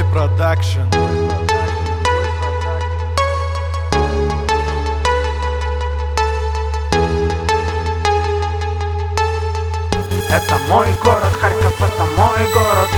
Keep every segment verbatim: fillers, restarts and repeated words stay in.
Production. Это мой город, Харьков, это мой город.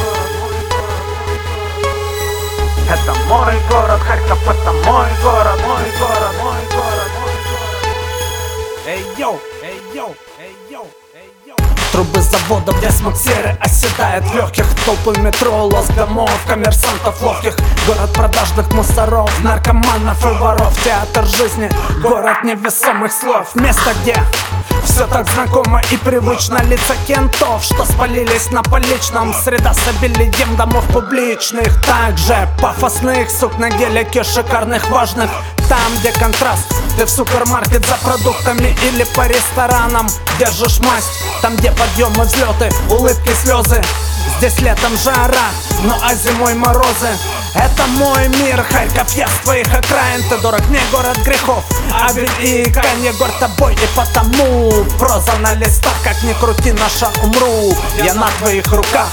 Это мой город, Харьков, это мой город, мой город, мой город, мой город. Эй, йоу, эй, йоу, эй, йоу, эй, йоу. Трубы заводов, где смог серый оседает в легких. Толпы метро, лоск домов, коммерсантов ловких. Город продажных мусоров, наркоманов и воров. Театр жизни, город невесомых слов. Место, где все так знакомо и привычно. Лица кентов, что спалились на поличном. Среда с обилием домов публичных. Также пафосных сук на гелике, шикарных, важных. Там, где контраст, ты в супермаркет за продуктами или по ресторанам держишь масть. Там, где подъемы, взлеты, улыбки, слезы. Здесь летом жара, ну а зимой морозы. Это мой мир, Харьков, я с твоих окраин. Ты дорог мне, город грехов, Абель и Кань. Егор тобой, и потому проза на листах, как ни крути, наша умру. Я на твоих руках.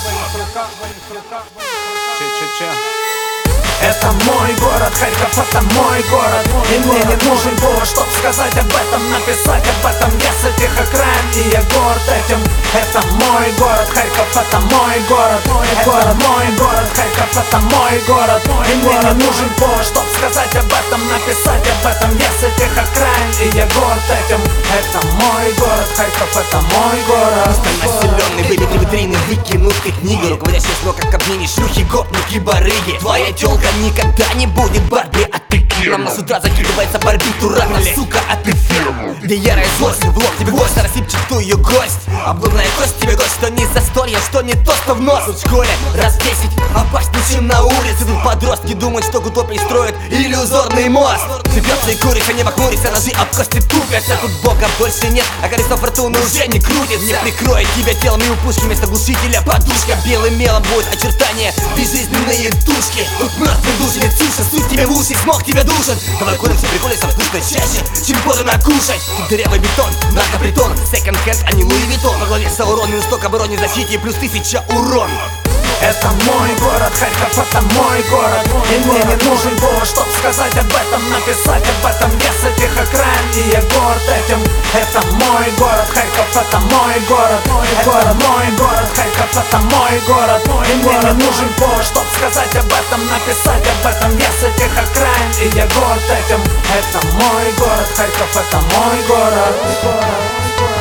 Че-че-че. Это мой город, Харьков, это мой город. И мне не нужен повод, чтоб сказать об этом, написать об этом. Я с этих окраин, и я горд этим. Это мой город, Харьков, это мой город. Это мой город, Харьков, это мой город. И мне не нужен повод, чтоб сказать об этом, написать об этом. Я с этих окраин, и я горд этим. Это мой город, Харьков, это мой город. Населенный, выбиты витрины, выкинуты книги. Руководящие сно, как обними, шлюхи, гопники, барыги. Твоя тёлка никогда не будет Барби, а ты Нам на сюда закидывается барбиту рано, сука, а ты фильм. Где ярая злость, в лоб тебе гвоздь, рассыпчатую ее гость. Обдурная кость тебе гость, что не застолье, что не то, что в нос. В школе раз десять опаснее, чем на улице. Тут подростки думают, что утопии строят иллюзорный мост. Цепется и курится, небо хмурится, ножи об кости тупятся. Тут бога больше нет, а колесо фортуны уже не крутится. Не прикроет тебя телом и у пушки вместо глушителя подушка. Белым мелом будет очертания, безжизненные тушки. Тут мертвый души, тише, суть тебе в уши, смог тебя душен. Давай куримся, приколимся, вкусно чаще, чем подано кушать. Тут дырявый бетон, наркопритон, секонд-хенд, а не Луи Виттон. Во главе Саурон, минус сто к обороне, защите, плюс тысяча урон. Это мой город, Харьков, это мой город. И мне не нужен повод, чтоб сказать об этом, написать об этом. Я с этих окраин, и я горд этим. Это мой город, Харьков, это мой город. Это мой город, Харьков, это мой город. И мне не нужен повод, чтоб сказать об этом, написать об этом. Я с этих окраин, и я горд этим. Это мой город, Харьков, это мой город.